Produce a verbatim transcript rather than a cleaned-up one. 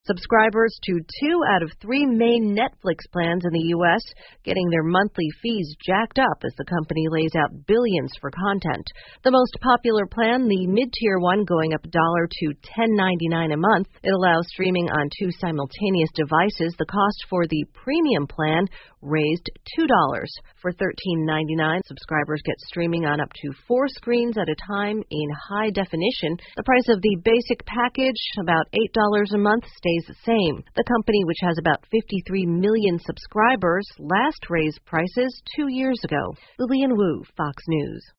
Subscribers to two out of three main Netflix plans in the U S getting their monthly fees jacked up as the company lays out billions for content. The most popular plan, the mid-tier one, going up a dollar to ten ninety-nine a month. It allows streaming on two simultaneous devices. The cost for the premium plan raised two dollars. For thirteen ninety-nine, subscribers get streaming on up to four screens at a time in high definition. The price of the basic package, about eight dollars a month, stays the same. The company, which has about fifty-three million subscribers, last raised prices two years ago. Lillian Wu, Fox News.